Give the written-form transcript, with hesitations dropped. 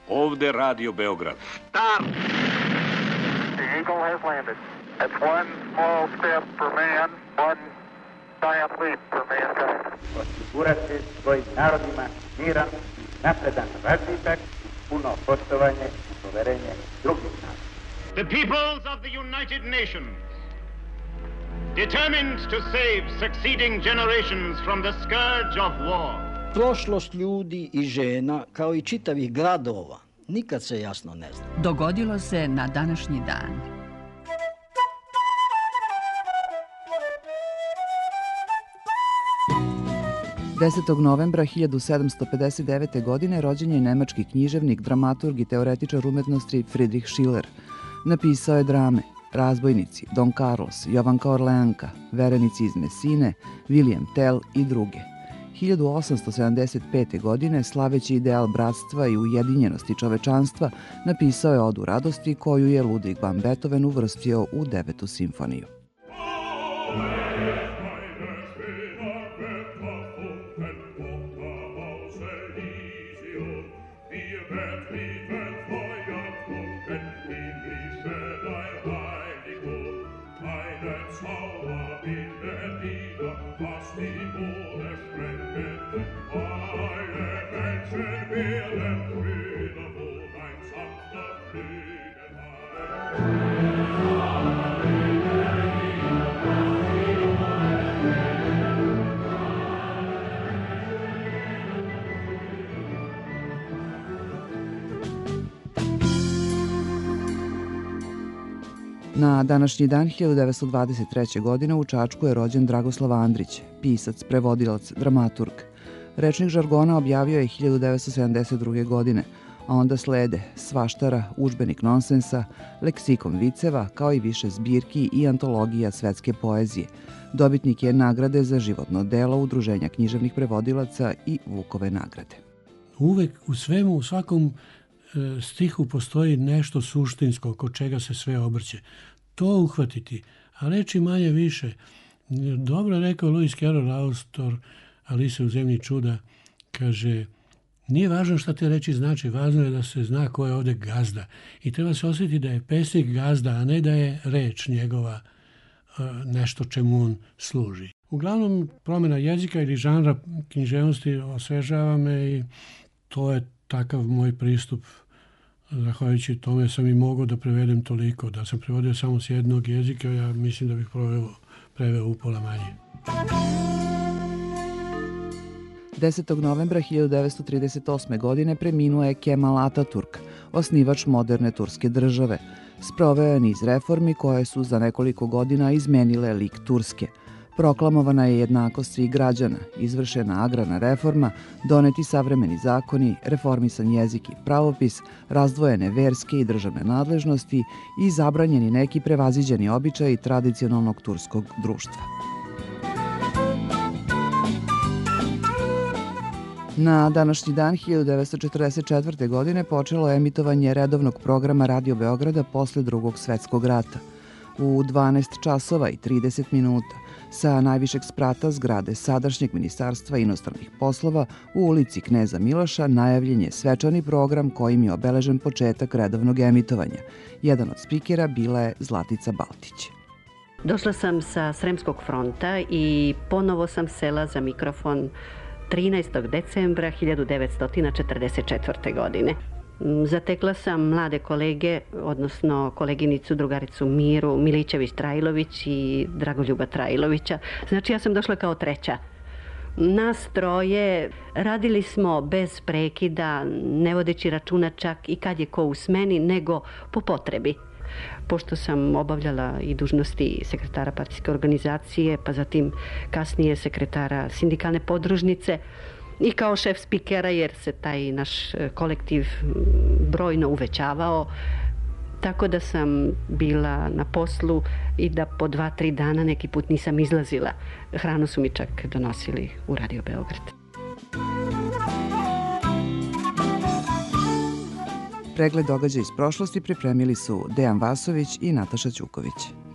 Ovde Radio Beograd. Start! The Eagle has landed. It's one small step for man, one giant leap for mankind. Osigurati svojim narodima miran, napredan razvitak, puno poštovanje i poverenje drugih naroda. The peoples of the United Nations, determined to save succeeding generations from the scourge of war. Prošlost ljudi i žena, kao i čitavih gradova, nikad se jasno ne zna. Dogodilo se na današnji dan. Novembra 1759. godine rođen je nemački književnik, dramaturg i teoretičar umetnosti Friedrich Schiller. Napisao je drame Razbojnici, Don Carlos, Jovanka Orleanka, Verenici iz Mesine, William Tell i druge. 1875. godine, slaveći ideal bratstva i ujedinjenosti čovečanstva, napisao je Odu radosti koju je Ludwig van Beethoven uvrstio u 9. simfoniju. Na današnji dan 1923. godine u Čačku je rođen Dragoslav Andrić, pisac, prevodilac, dramaturg. Rečnik žargona objavio je 1972. godine, a onda slede Svaštara, Udžbenik nonsensa, Leksikon viceva, kao i više zbirki i antologija svetske poezije. Dobitnik je nagrade za životno delo Udruženja književnih prevodilaca i Vukove nagrade. Uvek u svemu, u svakom stihu postoji nešto suštinsko kod čega se sve obrće. To uhvatiti, a reći manje više. Dobro je rekao Lewis Carroll, autor Alice u zemlji čuda, kaže, nije važno šta te reči znači, važno je da se zna ko je ovde gazda. I treba se osjetiti da je pesnik gazda, a ne da je reč njegova nešto čemu on služi. Uglavnom, promjena jezika ili žanra književnosti osvežava me i to je takav moj pristup. Zahvaljujući tome sam i mogao da prevedem toliko. Da sam prevodio samo s jednog jezika, ja mislim da bih preveo upola manje. 10. novembra 1938. godine preminuo je Kemal Ataturk, osnivač moderne turske države. Sproveo je niz reformi koje su za nekoliko godina izmenile lik Turske. Proklamovana je jednakost svih građana, izvršena agrarna reforma, doneti savremeni zakoni, reformisan jezik i pravopis, razdvojene verske i državne nadležnosti i zabranjeni neki prevaziđeni običaji tradicionalnog turskog društva. Na današnji dan 1944. godine počelo je emitovanje redovnog programa Radio Beograda posle Drugog svetskog rata. U 12 časova i 30 minuta sa najvišeg sprata zgrade sadašnjeg Ministarstva inostranih poslova u ulici Kneza Miloša najavljen je svečani program kojim je obeležen početak redovnog emitovanja. Jedan od spikera bila je Zlatica Baltić. Došla sam sa Sremskog fronta i ponovo sam sela za mikrofon 13. decembra 1944. godine. Zatekla sam mlade kolege, odnosno koleginicu, drugaricu Miru Milićević-Trajlović i Dragoljuba Trajlovića. Znači ja sam došla kao treća. Nas troje radili smo bez prekida, ne vodeći računa čak i kad je ko u smeni, nego po potrebi. Pošto sam obavljala i dužnosti sekretara partijske organizacije, pa zatim kasnije sekretara sindikalne podružnice, i kao šef spikera, jer se taj naš kolektiv brojno uvećavao, tako da sam bila na poslu i da po 2-3 dana neki put nisam izlazila. Hranu su mi čak donosili u Radio Beograd. Pregled događaja iz prošlosti pripremili su Dejan Vasović i Nataša Ćuković.